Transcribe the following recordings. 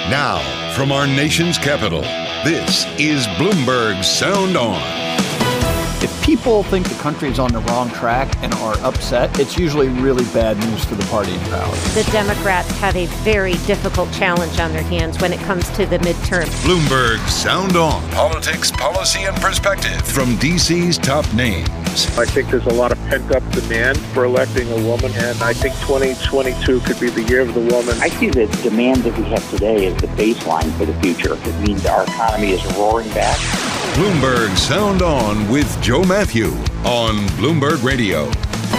Now, from our nation's capital, this is Bloomberg Sound On. If people think the country is on the wrong track and are upset, it's usually really bad news for the party in power. The Democrats have a very difficult challenge on their hands when it comes to the midterm. Bloomberg Sound On. Politics, policy, and perspective from D.C.'s top names. I think there's a lot of pent-up demand for electing a woman, and I think 2022 could be the year of the woman. I see the demand that we have today as the baseline for the future. It means our economy is roaring back. Bloomberg Sound On with Joe Matthew on Bloomberg Radio.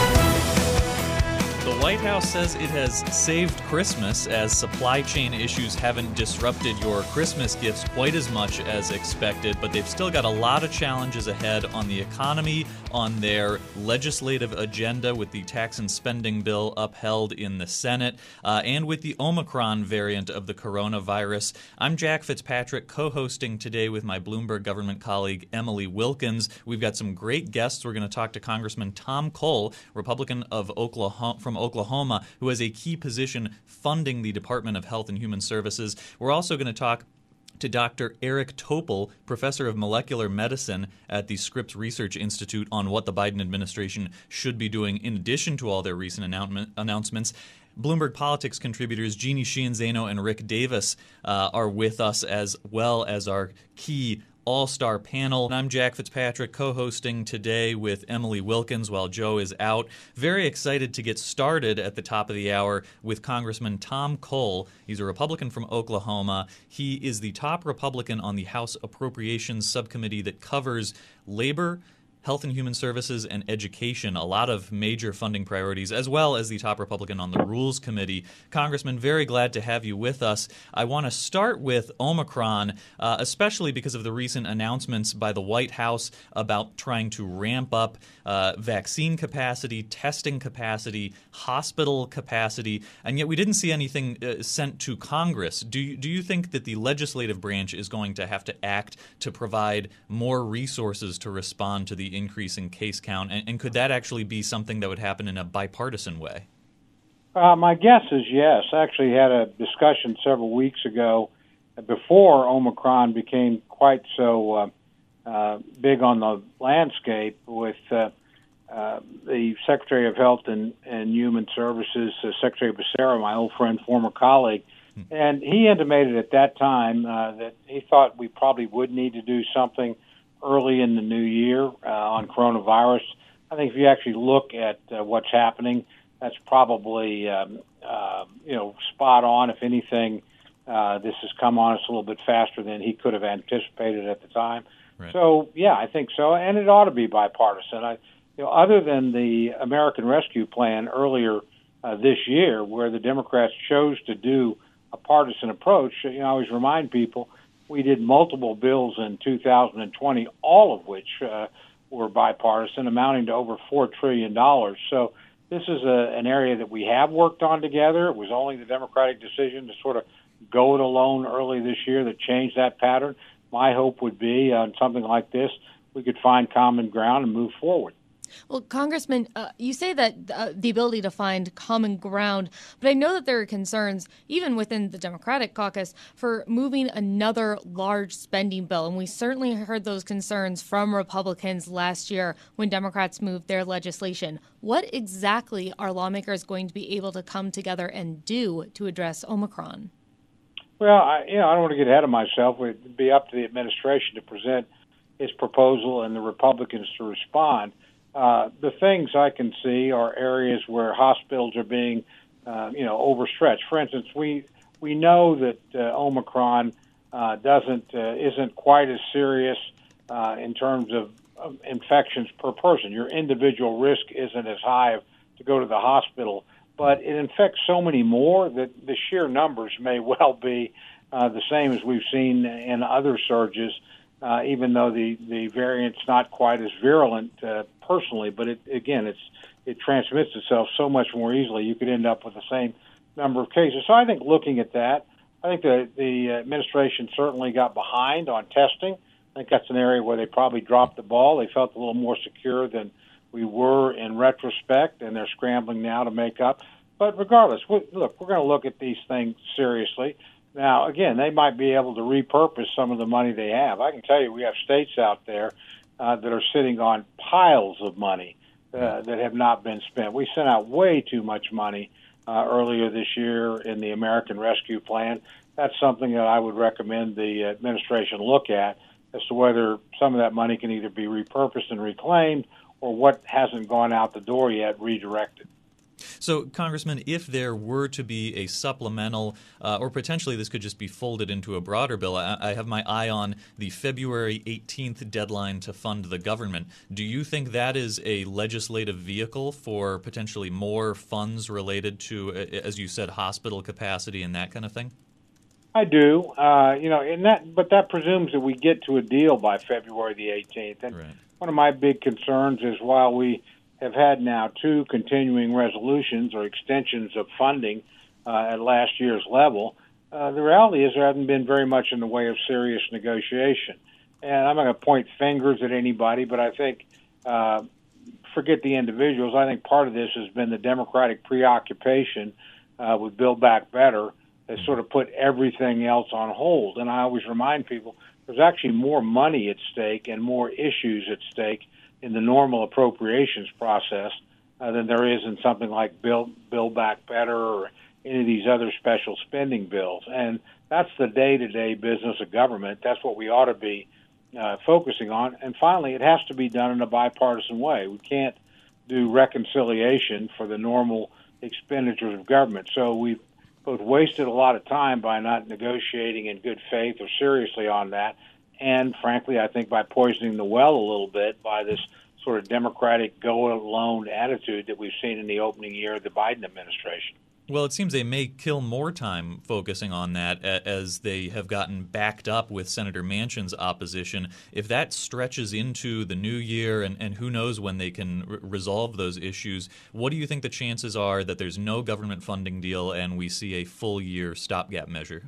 The White House says it has saved Christmas as supply chain issues haven't disrupted your Christmas gifts quite as much as expected, but they've still got a lot of challenges ahead on the economy, on their legislative agenda with the tax and spending bill upheld in the Senate, and with the Omicron variant of the coronavirus. I'm Jack Fitzpatrick, co-hosting today with my Bloomberg government colleague Emily Wilkins. We've got some great guests. We're going to talk to Congressman Tom Cole, Republican of from Oklahoma, who has a key position funding the Department of Health and Human Services. We're also going to talk to Dr. Eric Topol, professor of molecular medicine at the Scripps Research Institute, on what the Biden administration should be doing in addition to all their recent announcements. Bloomberg Politics contributors Jeannie Sheehan Zaino and Rick Davis are with us, as well as our key all-star panel. I'm Jack Fitzpatrick, co-hosting today with Emily Wilkins while Joe is out. Very excited to get started at the top of the hour with Congressman Tom Cole. He's a Republican from Oklahoma. He is the top Republican on the House Appropriations Subcommittee that covers labor, Health and Human Services, and education, a lot of major funding priorities, as well as the top Republican on the Rules Committee. Congressman, very glad to have you with us. I want to start with Omicron, especially because of the recent announcements by the White House about trying to ramp up vaccine capacity, testing capacity, hospital capacity, and yet we didn't see anything sent to Congress. Do you think that the legislative branch is going to have to act to provide more resources to respond to the increase in case count, and could that actually be something that would happen in a bipartisan way? My guess is yes. I actually had a discussion several weeks ago before Omicron became quite so big on the landscape with the Secretary of Health and Human Services, Secretary Becerra, my old friend, former colleague, and he intimated at that time that he thought we probably would need to do something early in the new year on coronavirus. I think if you actually look at what's happening, that's probably spot on. If anything, this has come on us a little bit faster than he could have anticipated at the time. Right. So, yeah, I think so, and it ought to be bipartisan. Other than the American Rescue Plan earlier this year, where the Democrats chose to do a partisan approach, I always remind people we did multiple bills in 2020, all of which were bipartisan, amounting to over $4 trillion. So this is an area that we have worked on together. It was only the Democratic decision to sort of go it alone early this year that changed that pattern. My hope would be on something like this, we could find common ground and move forward. Well, Congressman, you say that the ability to find common ground, but I know that there are concerns, even within the Democratic caucus, for moving another large spending bill. And we certainly heard those concerns from Republicans last year when Democrats moved their legislation. What exactly are lawmakers going to be able to come together and do to address Omicron? Well, I don't want to get ahead of myself. It would be up to the administration to present its proposal and the Republicans to respond. The things I can see are areas where hospitals are being, overstretched. For instance, we know that Omicron isn't quite as serious in terms of infections per person. Your individual risk isn't as high to go to the hospital, but it infects so many more that the sheer numbers may well be the same as we've seen in other surges, even though the variant's not quite as virulent personally, but it transmits itself so much more easily. You could end up with the same number of cases. So I think looking at that, I think the administration certainly got behind on testing. I think that's an area where they probably dropped the ball. They felt a little more secure than we were in retrospect, and they're scrambling now to make up. But regardless, we're going to look at these things seriously. Now, again, they might be able to repurpose some of the money they have. I can tell you we have states out there that are sitting on piles of money that have not been spent. We sent out way too much money earlier this year in the American Rescue Plan. That's something that I would recommend the administration look at as to whether some of that money can either be repurposed and reclaimed or what hasn't gone out the door yet redirected. So, Congressman, if there were to be a supplemental, or potentially this could just be folded into a broader bill, I have my eye on the February 18th deadline to fund the government. Do you think that is a legislative vehicle for potentially more funds related to, as you said, hospital capacity and that kind of thing? I do, but that presumes that we get to a deal by February the 18th. And right. One of my big concerns is while we have had now 2 continuing resolutions or extensions of funding at last year's level, the reality is there hasn't been very much in the way of serious negotiation. And I'm not going to point fingers at anybody, but I think, forget the individuals, I think part of this has been the Democratic preoccupation with Build Back Better has sort of put everything else on hold. And I always remind people there's actually more money at stake and more issues at stake in the normal appropriations process than there is in something like Build Back Better or any of these other special spending bills. And that's the day-to-day business of government. That's what we ought to be focusing on. And finally, it has to be done in a bipartisan way. We can't do reconciliation for the normal expenditures of government. So we've both wasted a lot of time by not negotiating in good faith or seriously on that, and frankly, I think by poisoning the well a little bit by this sort of Democratic go-it-alone attitude that we've seen in the opening year of the Biden administration. Well, it seems they may kill more time focusing on that as they have gotten backed up with Senator Manchin's opposition. If that stretches into the new year and who knows when they can resolve those issues, what do you think the chances are that there's no government funding deal and we see a full-year stopgap measure?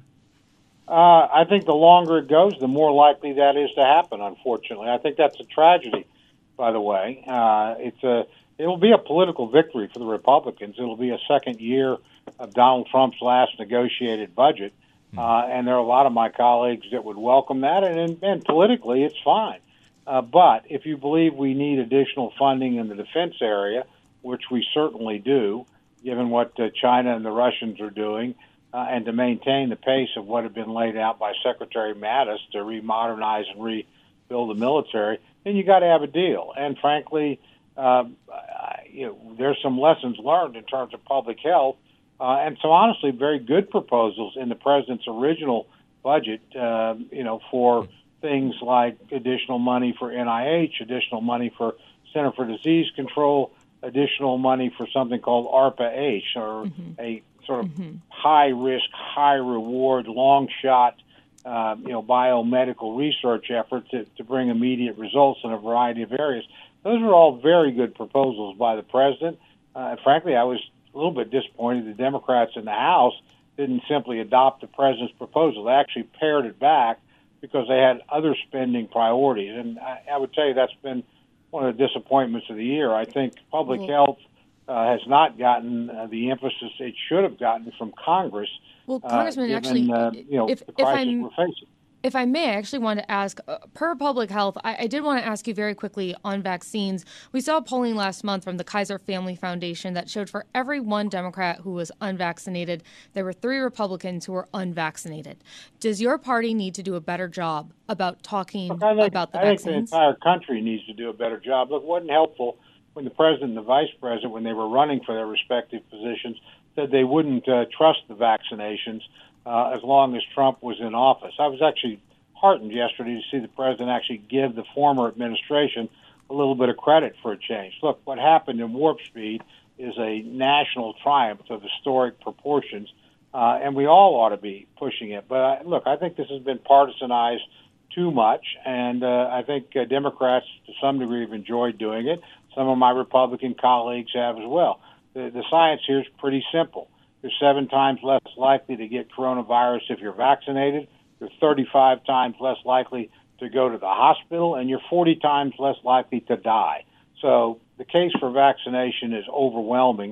I think the longer it goes, the more likely that is to happen, unfortunately. I think that's a tragedy, by the way. It'll be a political victory for the Republicans. It'll be a second year of Donald Trump's last negotiated budget, and there are a lot of my colleagues that would welcome that, and politically it's fine. But if you believe we need additional funding in the defense area, which we certainly do, given what China and the Russians are doing, and to maintain the pace of what had been laid out by Secretary Mattis to remodernize and rebuild the military, then you got to have a deal. And frankly, there's some lessons learned in terms of public health, and some honestly very good proposals in the president's original budget, for things like additional money for NIH, additional money for Center for Disease Control, additional money for something called ARPA-H, or a sort of high-risk, high-reward, long-shot, biomedical research effort to bring immediate results in a variety of areas. Those are all very good proposals by the president. And frankly, I was a little bit disappointed the Democrats in the House didn't simply adopt the president's proposal. They actually pared it back because they had other spending priorities. And I would tell you that's been one of the disappointments of the year. I think public health has not gotten the emphasis it should have gotten from Congress. Well, Congressman, given, the crisis we're facing. If I may, I actually want to ask, per public health, I did want to ask you very quickly on vaccines. We saw polling last month from the Kaiser Family Foundation that showed for every one Democrat who was unvaccinated, there were 3 Republicans who were unvaccinated. Does your party need to do a better job about talking about the vaccines? I think the entire country needs to do a better job. Look, it wasn't helpful when the president and the vice president, when they were running for their respective positions, said they wouldn't trust the vaccinations as long as Trump was in office. I was actually heartened yesterday to see the president actually give the former administration a little bit of credit for a change. Look, what happened in Warp Speed is a national triumph of historic proportions, and we all ought to be pushing it. But look, I think this has been partisanized too much, and I think Democrats to some degree have enjoyed doing it. Some of my Republican colleagues have as well. The science here is pretty simple. You're 7 times less likely to get coronavirus if you're vaccinated. You're 35 times less likely to go to the hospital, and you're 40 times less likely to die. So the case for vaccination is overwhelming.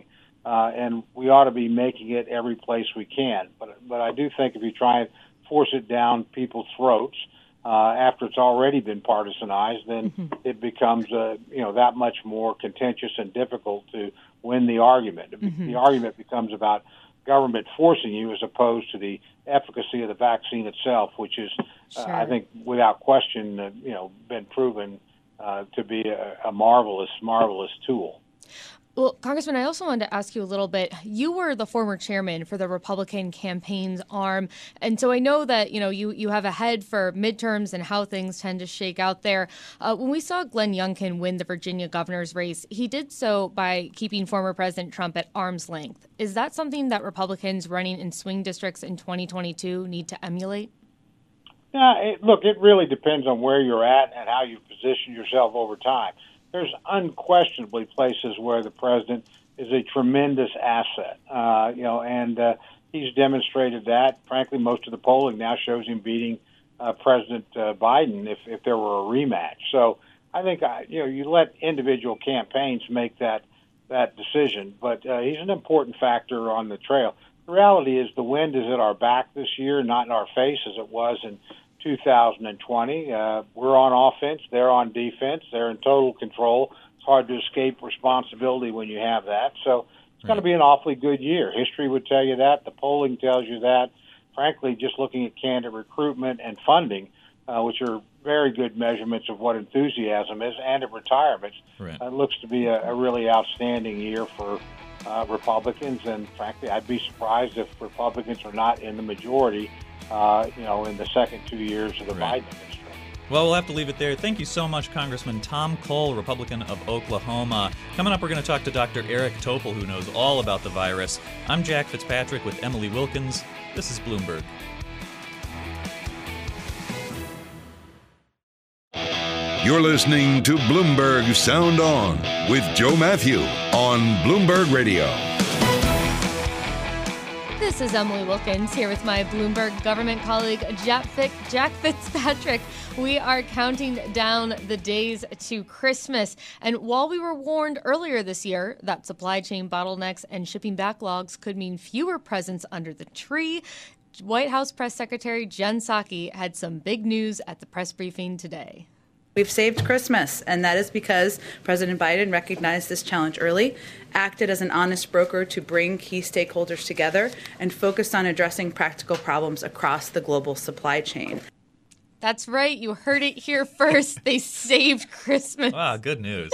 and we ought to be making it every place we can. But I do think if you try and force it down people's throats after it's already been partisanized, then it becomes that much more contentious and difficult to win the argument. The argument becomes about government forcing you as opposed to the efficacy of the vaccine itself, which is, I think, without question, been proven to be a marvelous tool. Well, Congressman, I also wanted to ask you a little bit. You were the former chairman for the Republican campaign's arm, and so I know that you have a head for midterms and how things tend to shake out there. When we saw Glenn Youngkin win the Virginia governor's race, he did so by keeping former President Trump at arm's length. Is that something that Republicans running in swing districts in 2022 need to emulate? Yeah, it really depends on where you're at and how you position yourself over time. There's unquestionably places where the president is a tremendous asset, and he's demonstrated that. Frankly, most of the polling now shows him beating President Biden if there were a rematch. So I think you let individual campaigns make that decision, but he's an important factor on the trail. The reality is the wind is at our back this year, not in our face as it was in 2020. We're on offense. They're on defense. They're in total control. It's hard to escape responsibility when you have that. So it's going to be an awfully good year. History would tell you that. The polling tells you that. Frankly, just looking at candidate recruitment and funding, which are very good measurements of what enthusiasm is, and of retirements, it looks to be a really outstanding year for Republicans. And frankly, I'd be surprised if Republicans are not in the majority in the second 2 years of the Biden administration. Well, we'll have to leave it there. Thank you so much, Congressman Tom Cole, Republican of Oklahoma. Coming up, we're going to talk to Dr. Eric Topol, who knows all about the virus. I'm Jack Fitzpatrick with Emily Wilkins. This is Bloomberg. You're listening to Bloomberg Sound On with Joe Matthew on Bloomberg Radio. This is Emily Wilkins here with my Bloomberg government colleague, Jack Fitzpatrick. We are counting down the days to Christmas. And while we were warned earlier this year that supply chain bottlenecks and shipping backlogs could mean fewer presents under the tree, White House Press Secretary Jen Psaki had some big news at the press briefing today. We've saved Christmas, and that is because President Biden recognized this challenge early, acted as an honest broker to bring key stakeholders together, and focused on addressing practical problems across the global supply chain. That's right. You heard it here first. They saved Christmas. Wow, good news.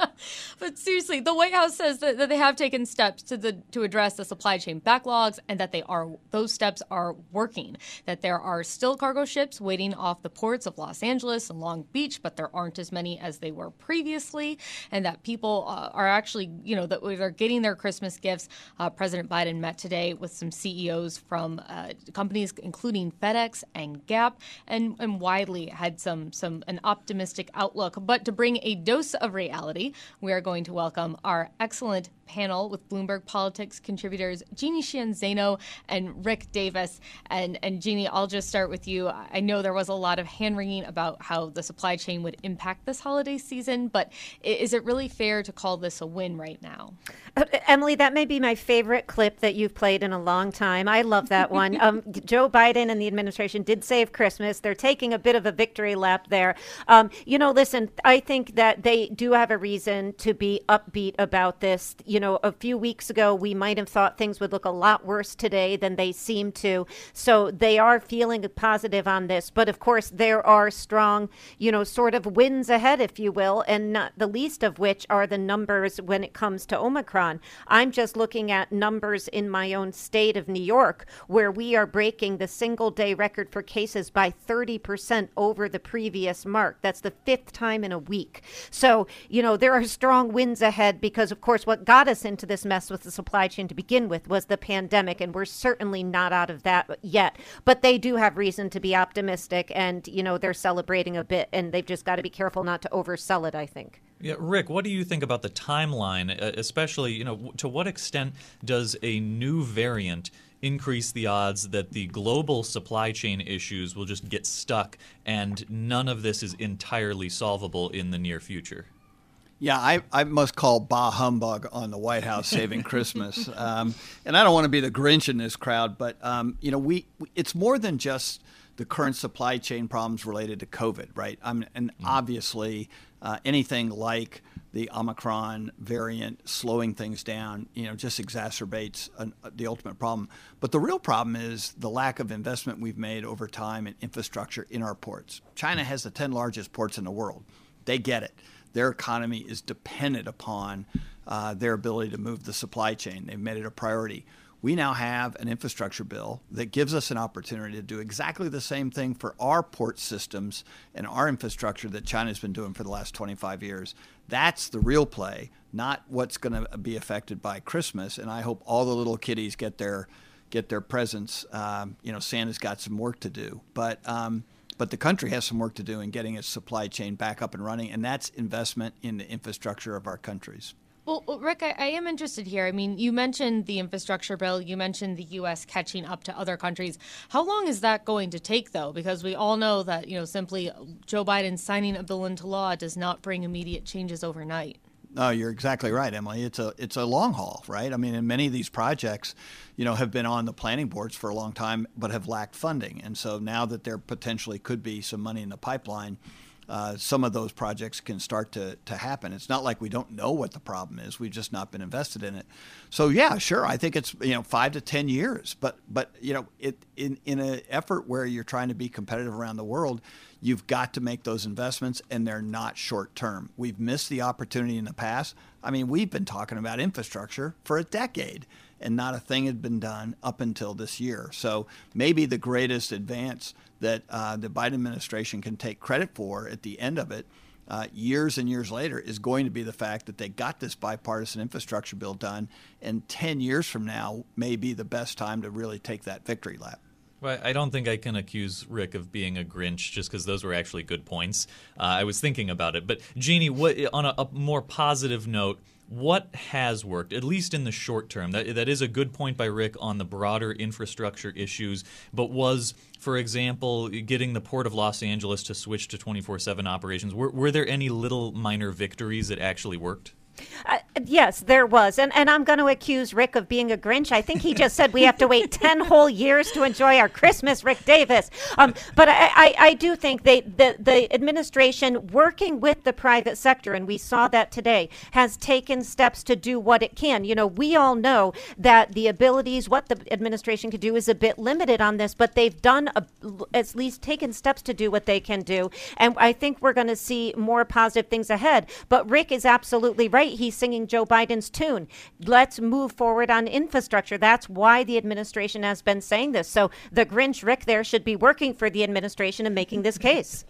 But seriously, the White House says that they have taken steps to address the supply chain backlogs, and that those steps are working. That there are still cargo ships waiting off the ports of Los Angeles and Long Beach, but there aren't as many as they were previously, and that people are actually, that they're getting their Christmas gifts. President Biden met today with some CEOs from companies including FedEx and Gap, and widely had an optimistic outlook. But to bring a dose of reality, we are going to welcome our excellent panel with Bloomberg Politics contributors Jeannie Sheehan Zaino and Rick Davis. And Jeannie, I'll just start with you. I know there was a lot of hand-wringing about how the supply chain would impact this holiday season, but is it really fair to call this a win right now? Emily, that may be my favorite clip that you've played in a long time. I love that one. Joe Biden and the administration did save Christmas. They're taking a bit of a victory lap there. Listen, I think that they do have a reason to be upbeat about this. A few weeks ago, we might have thought things would look a lot worse today than they seem to. So they are feeling positive on this. But of course, there are strong, sort of wins ahead, if you will, and not the least of which are the numbers when it comes to Omicron. I'm just looking at numbers in my own state of New York, where we are breaking the single day record for cases by 30% over the previous mark. That's the fifth time in a week. So, there are strong wins ahead because, of course, what got us into this mess with the supply chain to begin with was the pandemic, and we're certainly not out of that yet. But they do have reason to be optimistic, and, they're celebrating a bit, and they've just got to be careful not to oversell it, I think. Yeah, Rick, what do you think about the timeline, especially, to what extent does a new variant increase the odds that the global supply chain issues will just get stuck and none of this is entirely solvable in the near future? Yeah, I must call bah humbug on the White House saving Christmas. And I don't want to be the Grinch in this crowd, but, it's more than just the current supply chain problems related to COVID, right? And obviously anything like the Omicron variant slowing things down, just exacerbates the ultimate problem. But the real problem is the lack of investment we've made over time in infrastructure in our ports. China has the 10 largest ports in the world. They get it. Their economy is dependent upon their ability to move the supply chain. They've made it a priority. We now have an infrastructure bill that gives us an opportunity to do exactly the same thing for our port systems and our infrastructure that China's been doing for the last 25 years. That's the real play, not what's going to be affected by Christmas. And I hope all the little kiddies get their presents. Santa's got some work to do, but the country has some work to do in getting its supply chain back up and running, and that's investment in the infrastructure of our countries. Well, Rick, I am interested here. I mean, you mentioned the infrastructure bill. You mentioned the U.S. catching up to other countries. How long is that going to take, though? Because we all know that, simply Joe Biden signing a bill into law does not bring immediate changes overnight. No, you're exactly right, Emily. It's a long haul, right? I mean, and many of these projects, have been on the planning boards for a long time, but have lacked funding. And so now that there potentially could be some money in the pipeline, some of those projects can start to happen. It's not like we don't know what the problem is. We've just not been invested in it. So yeah, sure. I think it's 5 to 10 years. But in an effort where you're trying to be competitive around the world, you've got to make those investments, and they're not short term. We've missed the opportunity in the past. I mean, we've been talking about infrastructure for a decade, and not a thing had been done up until this year. So maybe the greatest advance that the Biden administration can take credit for at the end of it, years and years later, is going to be the fact that they got this bipartisan infrastructure bill done, and 10 years from now may be the best time to really take that victory lap. Well, I don't think I can accuse Rick of being a Grinch just because those were actually good points. I was thinking about it. But, Jeannie, on a more positive note, what has worked, at least in the short term? That is a good point by Rick on the broader infrastructure issues, but was, for example, getting the Port of Los Angeles to switch to 24/7 operations, were there any little minor victories that actually worked? Yes, there was. And I'm going to accuse Rick of being a Grinch. I think he just said we have to wait 10 whole years to enjoy our Christmas, Rick Davis. But I do think the administration, working with the private sector, and we saw that today, has taken steps to do what it can. We all know that the abilities, what the administration could do is a bit limited on this, but they've done at least taken steps to do what they can do. And I think we're going to see more positive things ahead. But Rick is absolutely right. He's singing Joe Biden's tune. Let's move forward on infrastructure. That's why the administration has been saying this. So the Grinch Rick there should be working for the administration and making this case.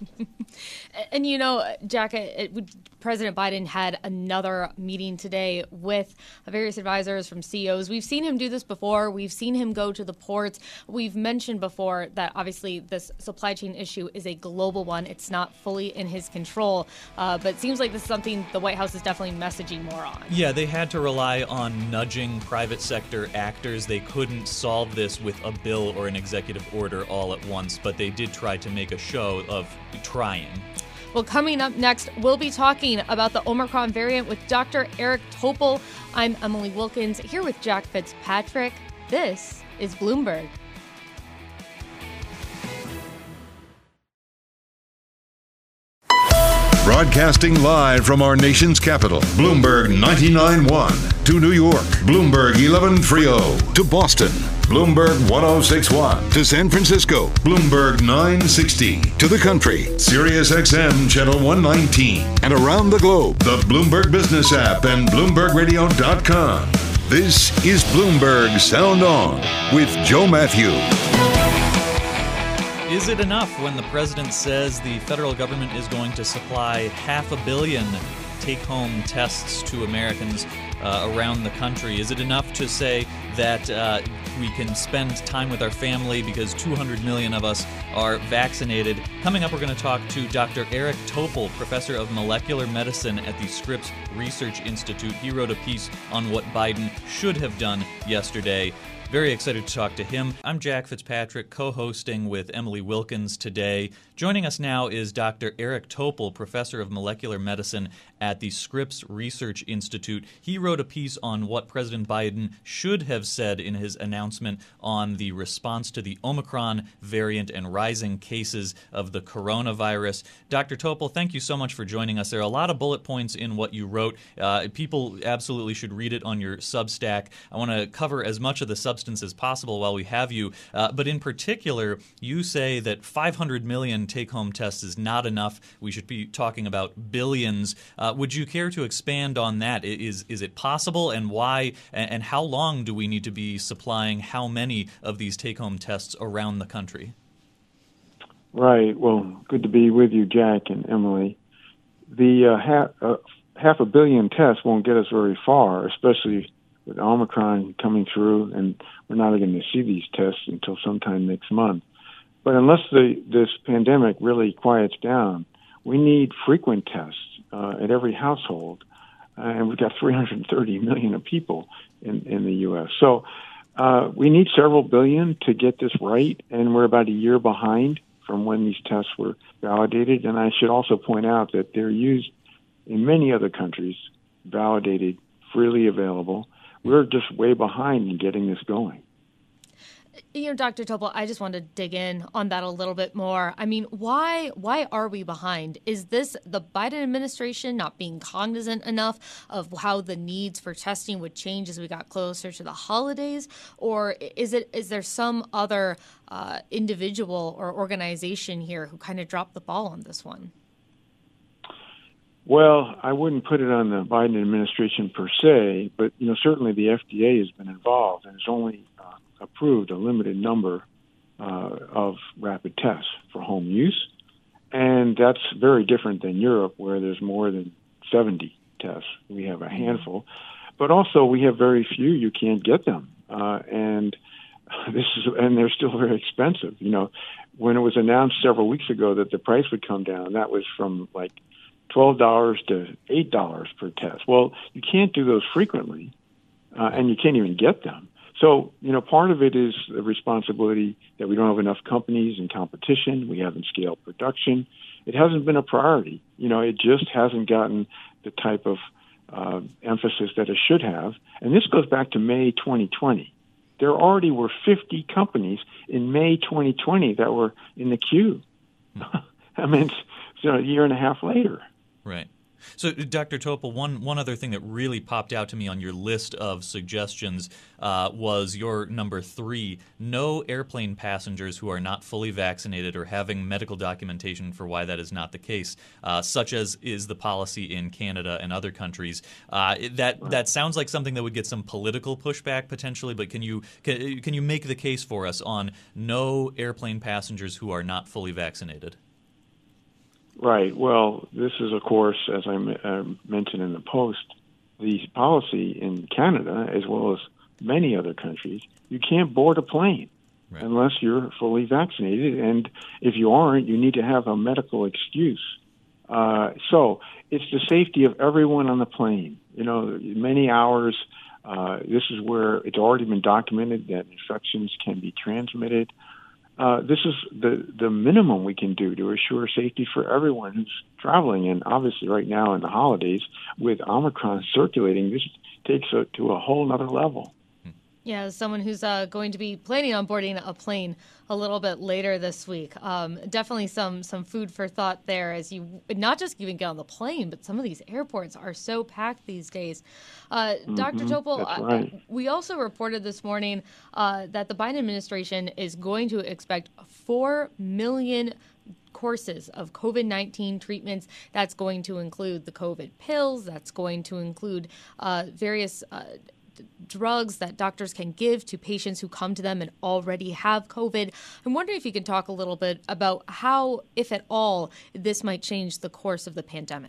And Jack, President Biden had another meeting today with various advisors from CEOs. We've seen him do this before. We've seen him go to the ports. We've mentioned before that obviously this supply chain issue is a global one. It's not fully in his control, but it seems like this is something the White House is definitely messaging more on. Yeah, they had to rely on nudging private sector actors. They couldn't solve this with a bill or an executive order all at once, but they did try to make a show of trying. Well, coming up next, we'll be talking about the Omicron variant with Dr. Eric Topol. I'm Emily Wilkins, here with Jack Fitzpatrick. This is Bloomberg. Broadcasting live from our nation's capital, Bloomberg 99.1. To New York, Bloomberg 1130. To Boston, Bloomberg 1061. To San Francisco, Bloomberg 960. To the country, Sirius XM Channel 119. And around the globe, the Bloomberg Business app and BloombergRadio.com. This is Bloomberg Sound On with Joe Matthew. Is it enough when the president says the federal government is going to supply 500 million take-home tests to Americans around the country? Is it enough to say that we can spend time with our family because 200 million of us are vaccinated? Coming up, we're going to talk to Dr. Eric Topol, professor of molecular medicine at the Scripps Research Institute. He wrote a piece on what Biden should have done yesterday. Very excited to talk to him. I'm Jack Fitzpatrick, co-hosting with Emily Wilkins today. Joining us now is Dr. Eric Topol, professor of molecular medicine at the Scripps Research Institute. He wrote a piece on what President Biden should have said in his announcement on the response to the Omicron variant and rising cases of the coronavirus. Dr. Topol, thank you so much for joining us. There are a lot of bullet points in what you wrote. People absolutely should read it on your Substack. I want to cover as much of the substance as possible while we have you. But in particular, you say that 500 million take-home tests is not enough. We should be talking about billions. Would you care to expand on that? Is it possible, and why, and how long do we need to be supplying how many of these take-home tests around the country? Right. Well, good to be with you, Jack and Emily. The half a billion tests won't get us very far, especially with Omicron coming through, and we're not going to see these tests until sometime next month. But unless this pandemic really quiets down, we need frequent tests at every household, and we've got 330 million of people in the U.S. So we need several billion to get this right, and we're about a year behind from when these tests were validated. And I should also point out that they're used in many other countries, validated, freely available. We're just way behind in getting this going. Dr. Topol, I just want to dig in on that a little bit more. I mean, why are we behind? Is this the Biden administration not being cognizant enough of how the needs for testing would change as we got closer to the holidays? Or is there some other individual or organization here who kind of dropped the ball on this one? Well, I wouldn't put it on the Biden administration per se, but certainly the FDA has been involved and has only approved a limited number of rapid tests for home use, and that's very different than Europe, where there's more than 70 tests. We have a handful, but also we have very few. You can't get them, and they're still very expensive. When it was announced several weeks ago that the price would come down, that was from like $12 to $8 per test. Well, you can't do those frequently, and you can't even get them. So, part of it is the responsibility that we don't have enough companies and competition. We haven't scaled production. It hasn't been a priority. It just hasn't gotten the type of emphasis that it should have. And this goes back to May 2020. There already were 50 companies in May 2020 that were in the queue. I mean, it's a year and a half later. Right. So, Dr. Topol, one other thing that really popped out to me on your list of suggestions was your number 3, no airplane passengers who are not fully vaccinated or having medical documentation for why that is not the case, such as is the policy in Canada and other countries. That sounds like something that would get some political pushback potentially, but can you make the case for us on no airplane passengers who are not fully vaccinated? Right. Well, this is, of course, as I mentioned in the Post, the policy in Canada, as well as many other countries. You can't board a plane unless you're fully vaccinated. And if you aren't, you need to have a medical excuse. So it's the safety of everyone on the plane. Many hours. This is where it's already been documented that infections can be transmitted. This is the minimum we can do to assure safety for everyone who's traveling. And obviously right now in the holidays with Omicron circulating, this takes it to a whole other level. Yeah, as someone who's going to be planning on boarding a plane a little bit later this week, definitely some food for thought there as you not just even get on the plane, but some of these airports are so packed these days. Dr. Topol, we also reported this morning that the Biden administration is going to expect 4 million courses of COVID-19 treatments. That's going to include the COVID pills. That's going to include various drugs that doctors can give to patients who come to them and already have COVID. I'm wondering if you could talk a little bit about how, if at all, this might change the course of the pandemic.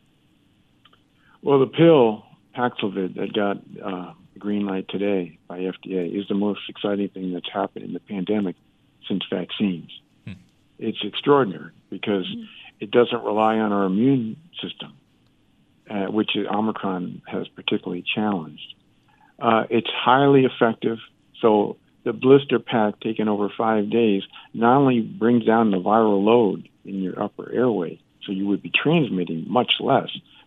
Well, the pill, Paxlovid, that got green light today by FDA is the most exciting thing that's happened in the pandemic since vaccines. It's extraordinary because it doesn't rely on our immune system, which Omicron has particularly challenged. It's highly effective. So the blister pack taken over 5 days not only brings down the viral load in your upper airway, so you would be transmitting much less,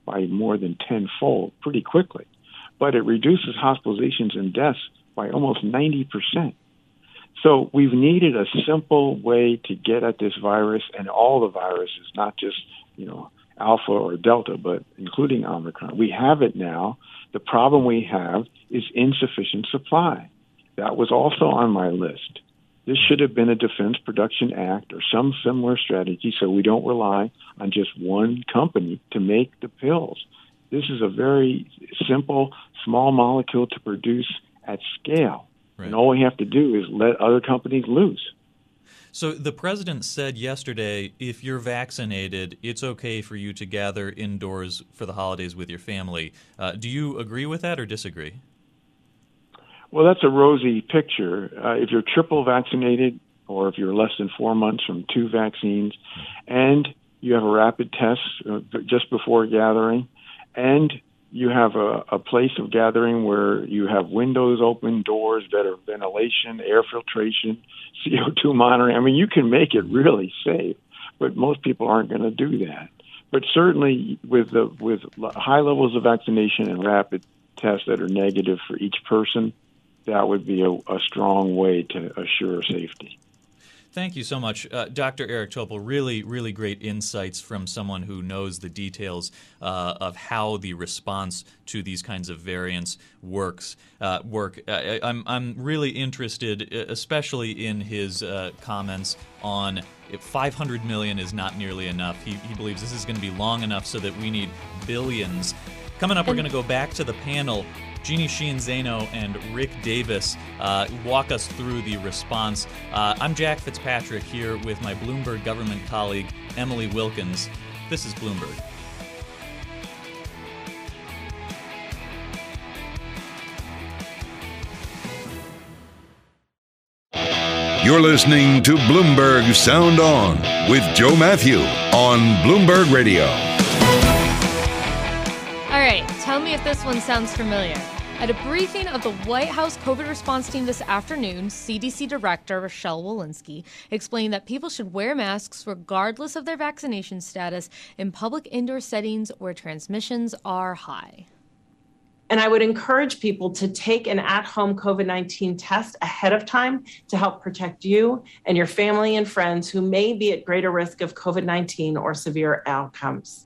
by more than tenfold pretty quickly. But it reduces hospitalizations and deaths by almost 90%. So we've needed a simple way to get at this virus and all the viruses, not just, Alpha or Delta, but including Omicron. We have it now. The problem we have is insufficient supply. That was also on my list. This should have been a Defense Production Act or some similar strategy so we don't rely on just one company to make the pills. This is a very simple, small molecule to produce at scale. Right. And all we have to do is let other companies loose. So the president said yesterday, if you're vaccinated, it's okay for you to gather indoors for the holidays with your family. Do you agree with that or disagree? Well, that's a rosy picture. If you're triple vaccinated or if you're less than 4 months from 2 vaccines and you have a rapid test just before gathering and you have a place of gathering where you have windows open, doors, better ventilation, air filtration, CO2 monitoring. I mean, you can make it really safe, but most people aren't going to do that. But certainly with high levels of vaccination and rapid tests that are negative for each person, that would be a strong way to assure safety. Thank you so much. Dr. Eric Topol, really, really great insights from someone who knows the details of how the response to these kinds of variants works. I'm really interested, especially in his comments on if 500 million is not nearly enough. He believes this is going to be long enough so that we need billions. Coming up, we're going to go back to the panel. Jeannie Sheehan Zaino and Rick Davis walk us through the response. I'm Jack Fitzpatrick here with my Bloomberg government colleague, Emily Wilkins. This is Bloomberg. You're listening to Bloomberg Sound On with Joe Matthew on Bloomberg Radio. All right, tell me if this one sounds familiar. At a briefing of the White House COVID response team this afternoon, CDC Director Rochelle Walensky explained that people should wear masks regardless of their vaccination status in public indoor settings where transmissions are high. And I would encourage people to take an at-home COVID-19 test ahead of time to help protect you and your family and friends who may be at greater risk of COVID-19 or severe outcomes.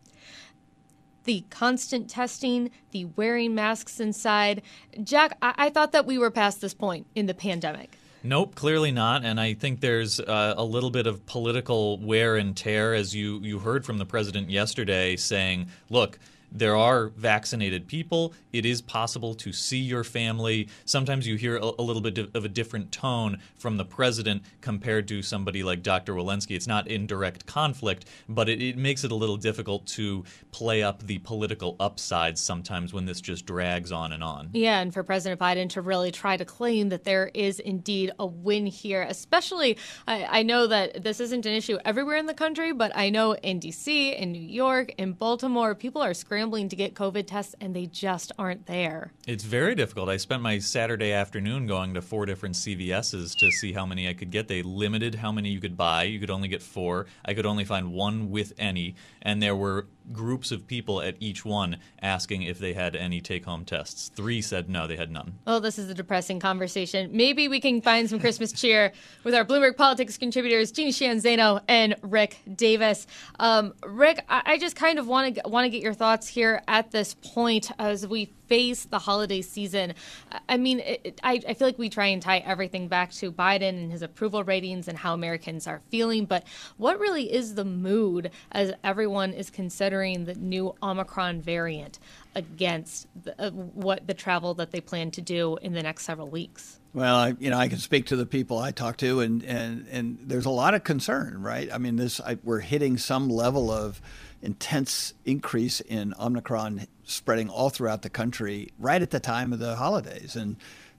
The constant testing, the wearing masks inside. Jack, I thought that we were past this point in the pandemic. Nope, clearly not. And I think there's a little bit of political wear and tear, as you heard from the president yesterday saying, look, there are vaccinated people. It is possible to see your family. Sometimes you hear a little bit of a different tone from the president compared to somebody like Dr. Walensky. It's not in direct conflict, but it makes it a little difficult to play up the political upsides sometimes when this just drags on and on. Yeah, and for President Biden to really try to claim that there is indeed a win here, especially I know that this isn't an issue everywhere in the country, but I know in D.C., in New York, in Baltimore, people are scrambling to get COVID tests, and they just aren't there. It's very difficult. I spent my Saturday afternoon going to 4 different CVS's to see how many I could get. They limited how many you could buy. You could only get 4. I could only find one with any, and there were groups of people at each one asking if they had any take-home tests. 3 said no, they had none. Oh, this is a depressing conversation. Maybe we can find some Christmas cheer with our Bloomberg Politics contributors, Jeannie Sheehan Zaino and Rick Davis. Rick, I just kind of want to get your thoughts here at this point as we face the holiday season. I mean, I feel like we try and tie everything back to Biden and his approval ratings and how Americans are feeling, but what really is the mood as everyone is considering the new Omicron variant against the travel that they plan to do in the next several weeks? Well, I can speak to the people I talk to, and there's a lot of concern, right? I mean, we're hitting some level of intense increase in Omicron spreading all throughout the country right at the time of the holidays. And,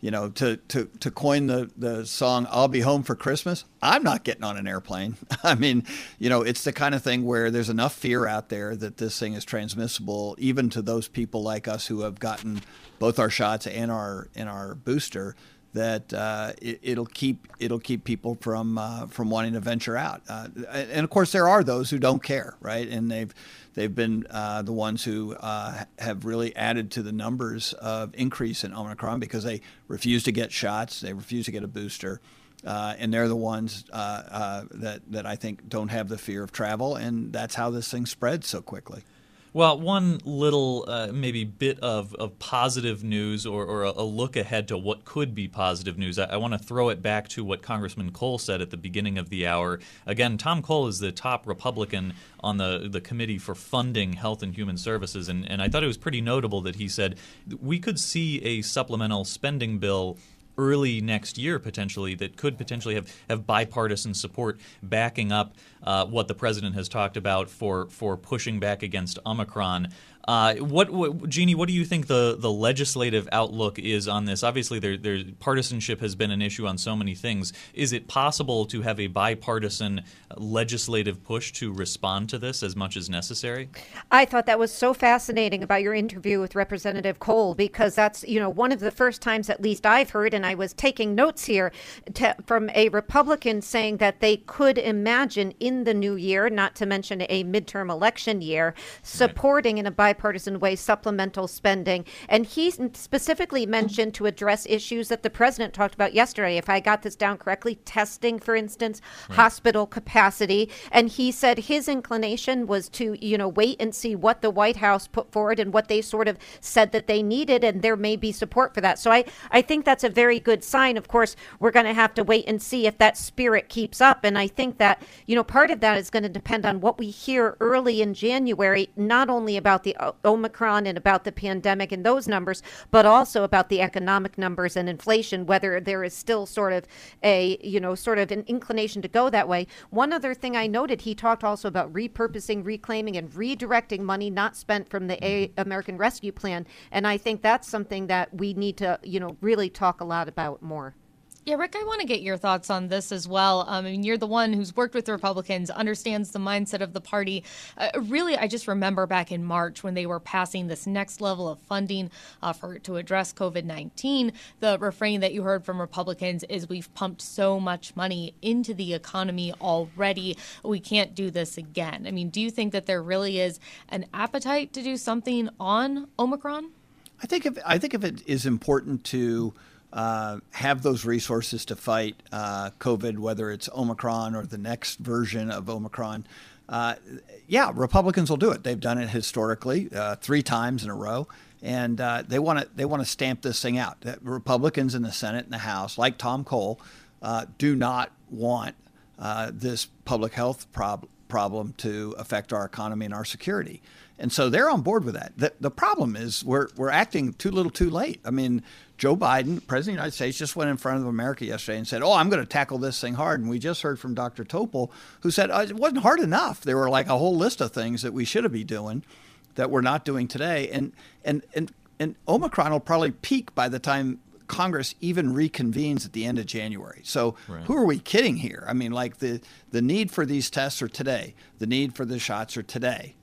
to coin the song, I'll Be Home for Christmas, I'm not getting on an airplane. I mean, it's the kind of thing where there's enough fear out there that this thing is transmissible, even to those people like us who have gotten both our shots and our booster, that it'll keep people from wanting to venture out. And of course, there are those who don't care, right? And they've been the ones who have really added to the numbers of increase in Omicron because they refuse to get shots, they refuse to get a booster. And they're the ones that I think don't have the fear of travel, and that's how this thing spreads so quickly. Well, one little maybe bit of positive news or a look ahead to what could be positive news. I want to throw it back to what Congressman Cole said at the beginning of the hour. Again, Tom Cole is the top Republican on the Committee for Funding Health and Human Services, and I thought it was pretty notable that he said we could see a supplemental spending bill early next year potentially that could potentially have bipartisan support backing up what the president has talked about for pushing back against Omicron. Jeannie, what do you think the legislative outlook is on this? Obviously, partisanship has been an issue on so many things. Is it possible to have a bipartisan legislative push to respond to this as much as necessary? I thought that was so fascinating about your interview with Representative Cole, because that's, one of the first times at least I've heard, and I was taking notes here, from a Republican saying that they could imagine in the new year, not to mention a midterm election year, supporting in a bipartisan way supplemental spending. And he specifically mentioned to address issues that the president talked about yesterday. If I got this down correctly, testing, for instance, hospital capacity. And he said his inclination was to, wait and see what the White House put forward and what they sort of said that they needed, and there may be support for that. So I think that's a very good sign. Of course, we're going to have to wait and see if that spirit keeps up. And I think that, part of that is going to depend on what we hear early in January, not only about the Omicron and about the pandemic and those numbers, but also about the economic numbers and inflation, whether there is still sort of an inclination to go that way. One other thing I noted, he talked also about repurposing, reclaiming, and redirecting money not spent from the American Rescue Plan. And I think that's something that we need to, really talk a lot about more. Yeah, Rick, I want to get your thoughts on this as well. You're the one who's worked with Republicans, understands the mindset of the party. Really, I just remember back in March when they were passing this next level of funding to address COVID-19. The refrain that you heard from Republicans is, we've pumped so much money into the economy already, we can't do this again. Do you think that there really is an appetite to do something on Omicron? I think if it is important to have those resources to fight COVID, whether it's Omicron or the next version of Omicron, Republicans will do it. They've done it historically 3 times in a row, and they want to stamp this thing out. Republicans in the Senate and the House, like Tom Cole, do not want this public health problem to affect our economy and our security. And so they're on board with that. The problem is we're acting too little too late. Joe Biden, President of the United States, just went in front of America yesterday and said, I'm going to tackle this thing hard. And we just heard from Dr. Topol, who said it wasn't hard enough. There were like a whole list of things that we should be doing that we're not doing today. And Omicron will probably peak by the time Congress even reconvenes at the end of January. So who are we kidding here? The need for these tests are today. The need for the shots are today.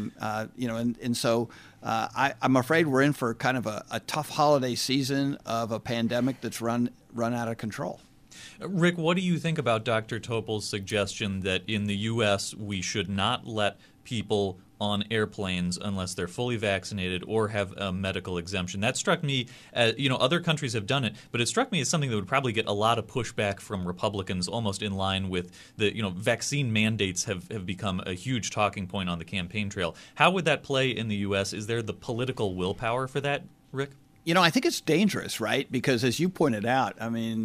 So I'm afraid we're in for kind of a tough holiday season of a pandemic that's run out of control. Rick, what do you think about Dr. Topol's suggestion that in the U.S. we should not let people on airplanes unless they're fully vaccinated or have a medical exemption? That struck me as, other countries have done it, but it struck me as something that would probably get a lot of pushback from Republicans, almost in line with the, vaccine mandates have become a huge talking point on the campaign trail. How would that play in the U.S.? Is there the political willpower for that, Rick? I think it's dangerous, right? Because as you pointed out,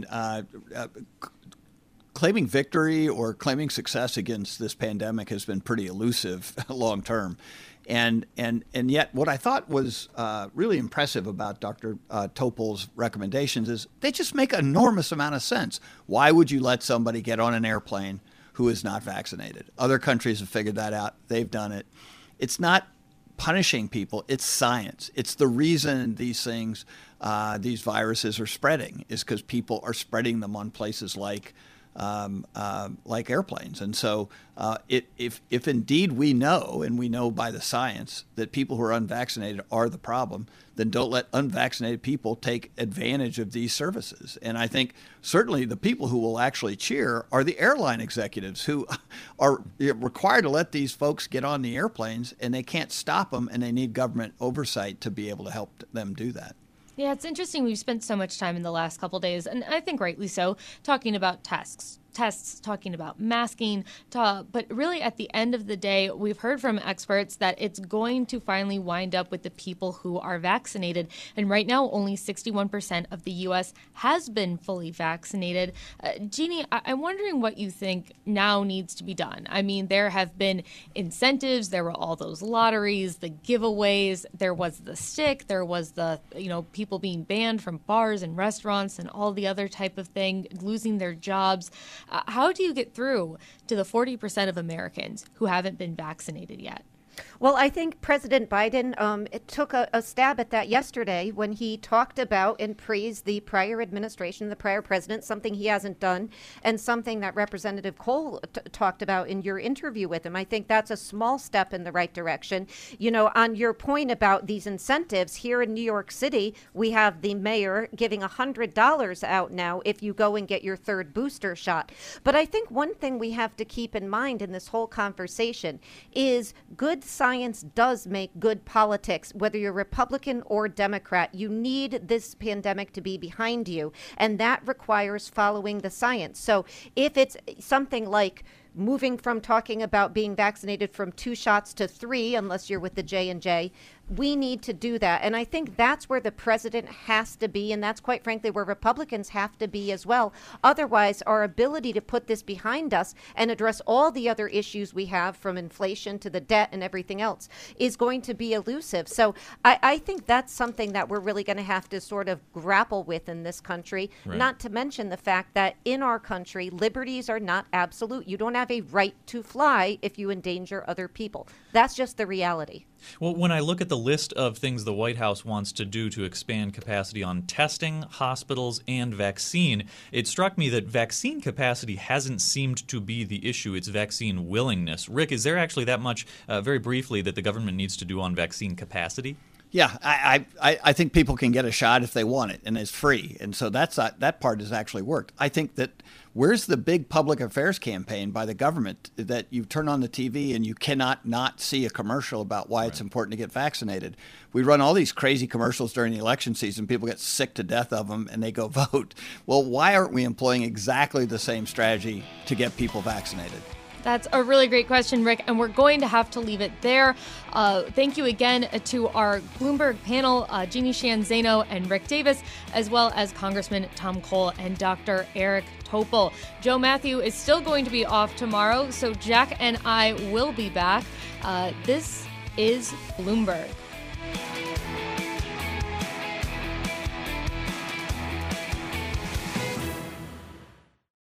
claiming victory or claiming success against this pandemic has been pretty elusive long term. And yet what I thought was really impressive about Dr. Topol's recommendations is they just make an enormous amount of sense. Why would you let somebody get on an airplane who is not vaccinated? Other countries have figured that out. They've done it. It's not punishing people. It's science. It's the reason these things, these viruses are spreading, is because people are spreading them on places like like airplanes. And so if indeed we know, and we know by the science, that people who are unvaccinated are the problem, then don't let unvaccinated people take advantage of these services. And I think certainly the people who will actually cheer are the airline executives who are required to let these folks get on the airplanes, and they can't stop them, and they need government oversight to be able to help them do that. Yeah, it's interesting. We've spent so much time in the last couple of days, and I think rightly so, talking about tests, talking about masking, but really at the end of the day, we've heard from experts that it's going to finally wind up with the people who are vaccinated. And right now, only 61% of the U.S. has been fully vaccinated. Jeannie, I'm wondering what you think now needs to be done. I mean, there have been incentives. There were all those lotteries, the giveaways. There was the stick. There was the, people being banned from bars and restaurants and all the other type of thing, losing their jobs. How do you get through to the 40% of Americans who haven't been vaccinated yet? Well, I think President Biden took a stab at that yesterday when he talked about and praised the prior administration, the prior president, something he hasn't done, and something that Representative Cole talked about in your interview with him. I think that's a small step in the right direction. On your point about these incentives, here in New York City, we have the mayor giving $100 out now if you go and get your third booster shot. But I think one thing we have to keep in mind in this whole conversation is good science does make good politics, whether you're Republican or Democrat. You need this pandemic to be behind you, and that requires following the science. So if it's something like moving from talking about being vaccinated from 2 shots to 3, unless you're with the J&J, we need to do that. And I think that's where the president has to be, and that's quite frankly where Republicans have to be as well. Otherwise, our ability to put this behind us and address all the other issues we have, from inflation to the debt and everything else, is going to be elusive. So I think that's something that we're really going to have to sort of grapple with in this country, not to mention the fact that in our country, liberties are not absolute. You don't have a right to fly if you endanger other people. That's just the reality. Well, when I look at the list of things the White House wants to do to expand capacity on testing, hospitals, and vaccine, it struck me that vaccine capacity hasn't seemed to be the issue. It's vaccine willingness. Rick, is there actually that much, very briefly, that the government needs to do on vaccine capacity? Yeah, I think people can get a shot if they want it, and it's free. And so that part has actually worked. I think that where's the big public affairs campaign by the government that you turn on the TV and you cannot not see a commercial about why it's important to get vaccinated? We run all these crazy commercials during the election season. People get sick to death of them, and they go vote. Well, why aren't we employing exactly the same strategy to get people vaccinated? That's a really great question, Rick, and we're going to have to leave it there. Thank you again to our Bloomberg panel, Jeannie Sheehan Zaino and Rick Davis, as well as Congressman Tom Cole and Dr. Eric Topol. Joe Matthew is still going to be off tomorrow, so Jack and I will be back. This is Bloomberg.